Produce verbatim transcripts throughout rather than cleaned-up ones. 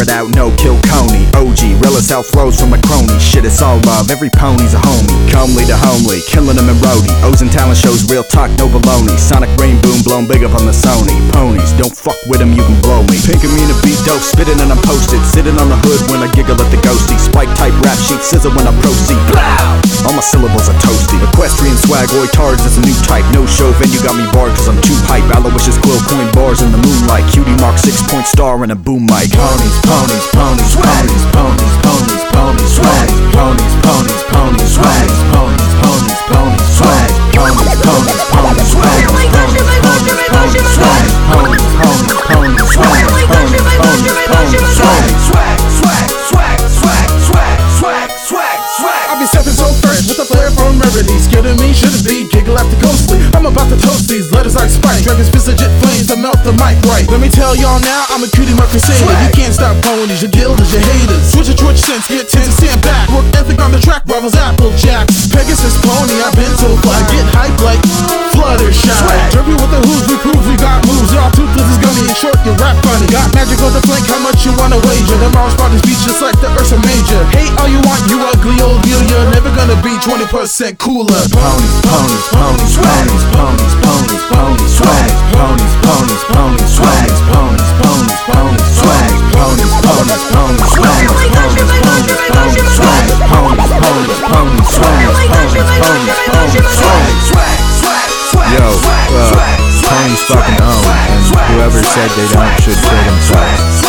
it out, no kill Coney. O G, realest outflows from a crony. Shit, it's all love, every pony's a homie. Comely to homely, killing them in roadie. O's and talent shows, real talk, no baloney. Sonic rain boom, blown big up on the Sony. Ponies, don't fuck with them, you can blow me. Pink and mean to beat dope, spitting and I'm posted. Sitting on the hood when I giggle at the ghosty. Spike type rap sheet, scissor when I proceed. Blow! All my syllables are toasty. Equestrian swag, oi tards, it's a new type. No show venue got me barred cause I'm too hype. Aloysius quill coin bars in the moonlight. Cutie mark six point star and a boom mic. Ponies, ponies, ponies, ponies, ponies, ponies, ponies, swag. Ponies, ponies, ponies, swag. Ponies, ponies, ponies, swag. Ponies, ponies, ponies, swag. Ponies, ponies, ponies, swag. Ponies, ponies, ponies, swag. Ponies, ponies, ponies, swag. Swag, swag, swag, swag, swag, swag, swag, swag. I be stepping so fresh with a flair from rarity. Scared of me, shouldn't be, giggle after ghostly. I'm about to toast these letters like Spike. Dragons fist of jet flames to melt the mic right. Let me tell y'all now, I'm a cutie mark crusader. You can't stop ponies, your guilders, your haters. Switch a twitch sense, get tense, stand back. Work ethic on the track, rivals Applejack. Pegasus pony, I've been so fly. Get hype like Fluttershy. Derby with the hooves, we prove we got moves. Y'all toothless is gummy, in short, you rap funny. Got magic on the flank, how much you wanna wager? Tomorrow's spot is beach just like the Ursa Major. Hate all you want, you ugly old deal. You're never gonna be twenty percent cooler. Ponies, ponies, ponies, ponies, ponies, ponies, ponies, swag. Ponies, ponies, ponies, swag. Ponies, ponies, ponies, swag. Ponies, ponies, ponies, swag. Ponies, ponies, ponies, swag. Ponies, ponies, ponies, swag. Ponies, ponies, ponies, swag. Swag, swag, swag. Yo, uh, ponies fucking own, and whoever said they don't should kill themselves.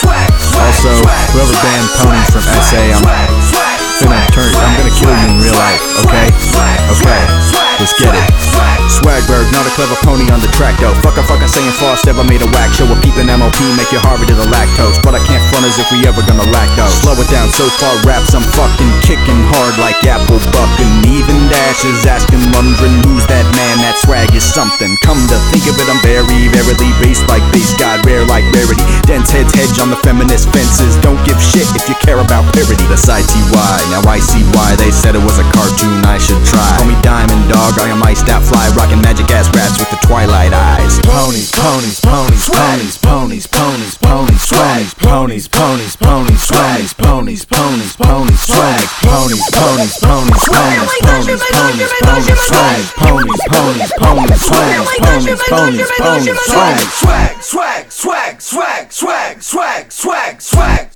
Also, whoever banned ponies from S A, I'm finna turn, I'm gonna kill you in real life, okay? Okay, let's get it. Swagberg, not a clever pony on the track though. Fuck a fucking saying Frost ever made a whack show. A peepin' M O P make you harder to the lactose. But I can't front as if we ever gonna lack those. Slow it down, so far raps I'm fucking kicking hard like apple bucking. Even dashes asking, wondering who's that man. That swag is something. Come to think of it, I'm very, verily based like base god, rare like rarity. Dense heads hedge on the feminist fences. Don't give shit if you care about parody. That's I T Y, now I see why they said it was a cartoon I should try. Call me Diamond Dog, I am iced out fly, rockin' magic ass rats with the twilight eyes. Ponies, ponies, ponies, ponies, ponies, ponies, ponies, swag. Ponies, ponies, ponies, swag. Ponies, ponies, ponies, swag. Ponies, ponies, ponies, ponies, ponies, ponies, ponies, swag. Ponies, ponies, ponies, swag. Ponies, ponies, ponies, swag. Swag, swag, swag, swag, swag, swag, swag, swag.